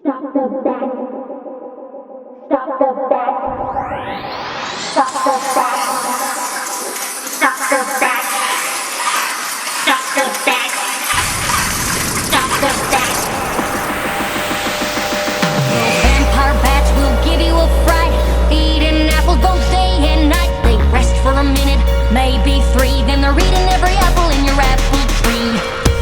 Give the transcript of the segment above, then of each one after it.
Stop the bat. Stop the bat. Stop the bat. Stop the bat. Stop the bat. Stop the bat. Vampire bats will give you a fright, eating apples both day and night. They rest for a minute, maybe three, then they're eating every apple in your apple tree.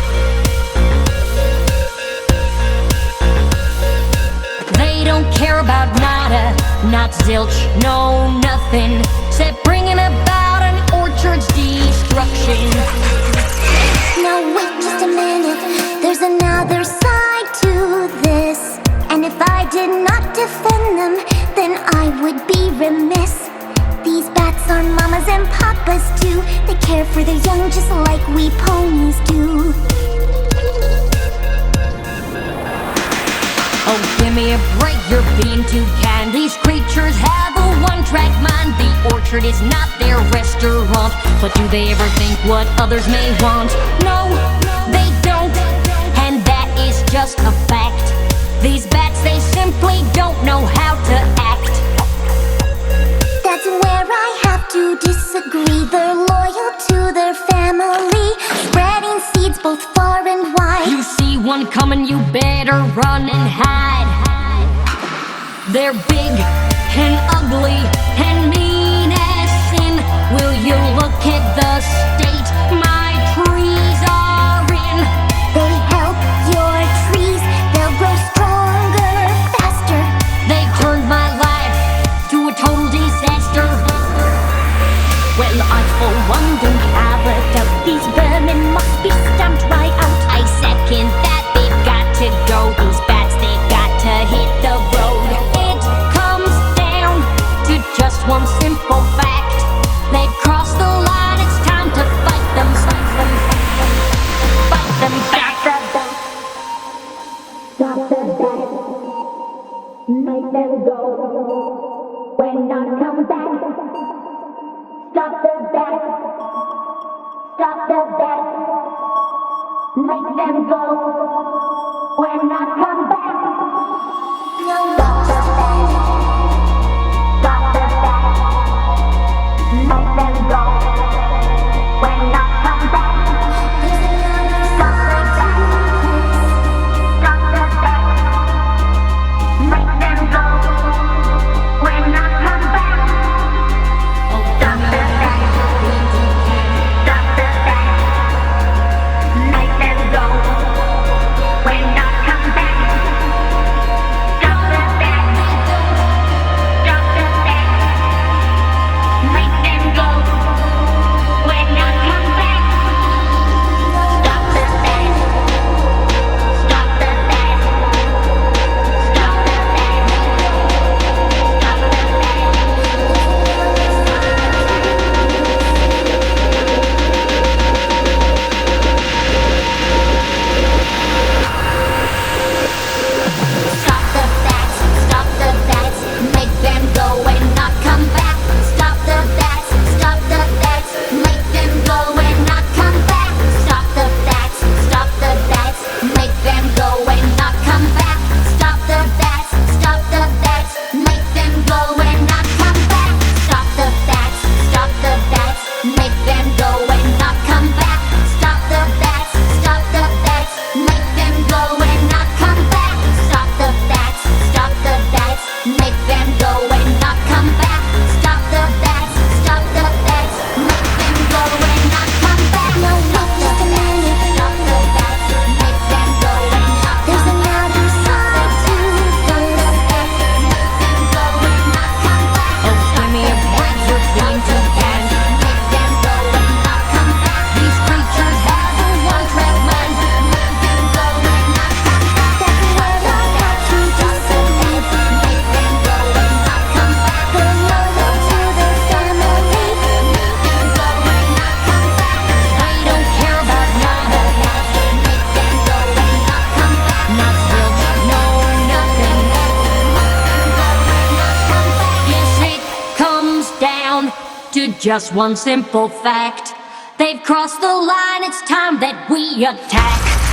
They don't care about nada, not zilch, no nothing, except bringing about an orchard's destruction. Now wait just a minute, there's another side to this. And if I did not defend them, then I would be remiss. These bats are mamas and papas too. They care for their young just like we ponies do. Oh, give me a break, you're being too kind. These creatures have a one-track mind. The orchard is not their restaurant, but do they ever think what others may want? No, they don't, and that is just a fact. These bats, they simply don't know how to act. That's where I have to disagree. They're loyal to their family, spreading seeds both far and wide. You see one coming, you better run and hide. They're big and ugly and mean as sin. Will you look at the state my trees are in? They help your trees, they'll grow stronger, faster. They turned my life to a total disaster. Well, I for one don't have a doubt. These vermin must be stamped right out. I second that, they've got to go. These bats, they've got to hit the road. It comes down to just one simple fact. They've crossed the line, it's time to fight them, fight them, fight them back. Stop the bat. Make them go. When not come back. Stop the bat. Stop the bat. Make them go. When not come back. Stop the bat. Stop the bat. Make them go. When not come back. Stop the bat. Stop the bat. Make them go. When not come back. Stop the bat. Stop the bat. Make them go. When not come back. Stop the bat. Stop the bat. Make them go. When not come back. Stop the bat. Stop the bat. Stop the bat. Stop the Stop the bats, stop the bats, make them go and not come back. Stop the bats, stop the bats, make them go and not come back. Stop the bats, stop the bats, make them go and not come back. Stop the bats, stop the bats, make them go and not come back. Stop the bats, stop the bats, make them go and not come back. Stop the bats, stop the bats, make them go and not come back. Stop the bats, stop the bats, make them go and not come back. Stop the bats, stop the bats, make them go and not come back. No, wait just a minute, Stop the bats, make them go and not there's come back. another side to this. Make them go and not come back. Oh, give me a break, you're being too kind. Make them go and not come back. These creatures have a one-track mind. Make them go and not come back. That's where I have to disagree. Make them go and not come back. They're loyal to their family. Make them go and not come back. They don't care about nada, Make them go and not come back. not zilch, no nothing. Yes, it comes down to just one simple fact. They've crossed the line, it's time that we attack.